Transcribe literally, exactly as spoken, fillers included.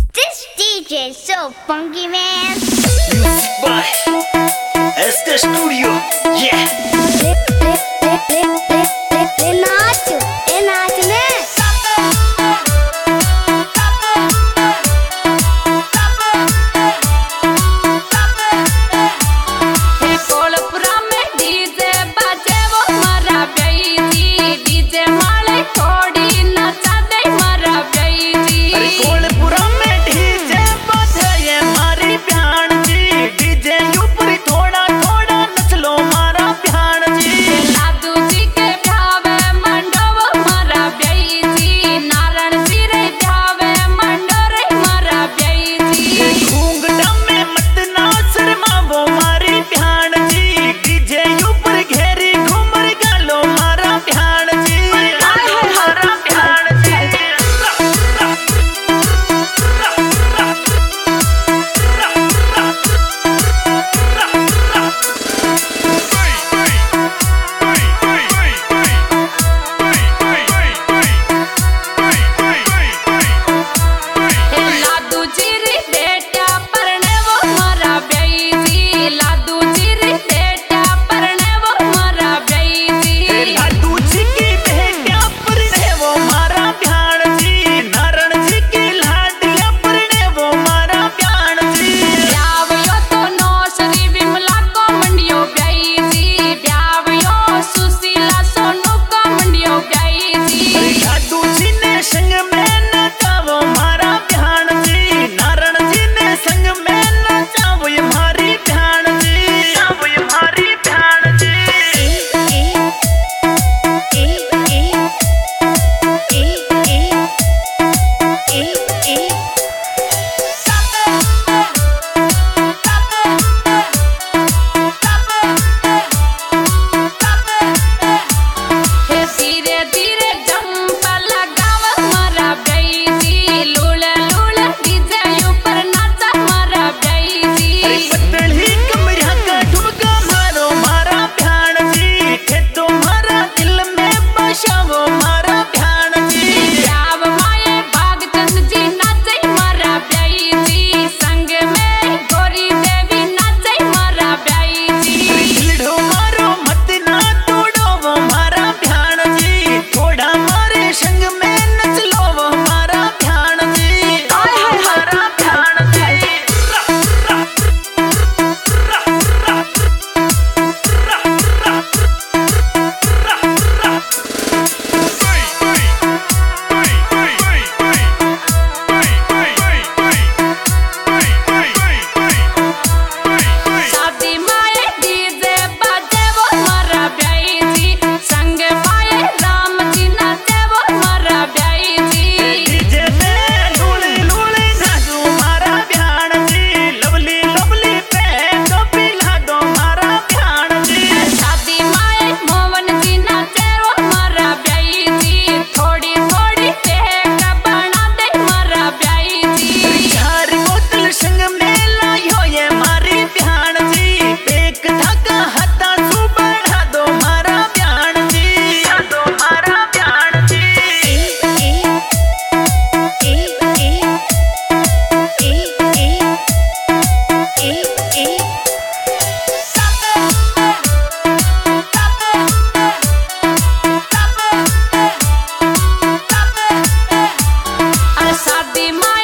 This D J is so funky, man. Music by S K Studio, yeah. Le, le, le, le, le, le, le नाच, ए नाच ले. कोलपुरा में DJ बजे वो मरा गई थी, डीजे माले थोड़ी नचा दे मरा गई थी. अरे कोलपुरा में डीजे बजे ये मारी प्याण जी, डीजे ऊपर थोड़ा थोड़ा नच लो मारा प्याण जी. लादू जी के ब्यावे मंडो वो मरा गई थी, नारायण जी रे ब्यावे मंडो रे मरा गई थी. घूंघटा में मत ना शर्मा वो मारी प्याण जी, डीजे ऊपर घेरी घूमर गालो मारा प्याण जी. मारा प्याण जी. लादू जी रे बेटा परने वो मरा गई थी, लादू जी रे बेटा परने वो मरा गई थी. लाडू जी की बेटिया परने वो मारा प्याण जी, नारायण जी की लाडलिया परने वो मारा प्याण जी. ब्यावयो तो नौसरी विमला को मंडियो गई थी, ब्यावयो सुशीला सोनू को मंडियो गई थी. लाडू जी ने संग में नचा वो मारा प्याण जी, नारायण जी ने संग में नचा वो ये मारी प्याण जी. वो ये मारी प्याण जी. ए, ए, ए, ए, ए, ए, ए, ए. धीरे धीरे जंप लगाव मरा गई थी, लूल लूल डीजे ऊपर नाचा मरा गई अरे थी. पतली कमरिया का ठुमका मारो मारा प्याण जी, थे तुम्हारा दिल में बसा वो मारा प्याण जी. ब्याव माये भागचंद जी नाचे मरा गई थी, संग में गोरी देवी नाचे मरा गई थी. दिलडो मारो मत ना तोड़ो वो मारा प्याण जी, थोड़ा मारे संग में नच लो वो मारा प्याण जी. मारा प्याण जी. शादी माये डीजे बजे वो मरा गई थी, संग माये राम जी नाचे वो मरा गई थी. डीजे में लूली लूली नाचू मारा प्याण जी, लवली लवली पे तो पिला दो मारा प्याण जी. शादी माये मोहन जी नाचे वो मरा गई थी, थोड़ी थोड़ी टेक बना दे मरा गई थी. चार बोतल संग में लायो ये मारी प्याण जी, एक धागा हथा सु बढ़ा दो मारा प्याण जी. दो मारा प्याण जी. ए, ए, ए, ए, ए, ए, ए, ए. शादी माये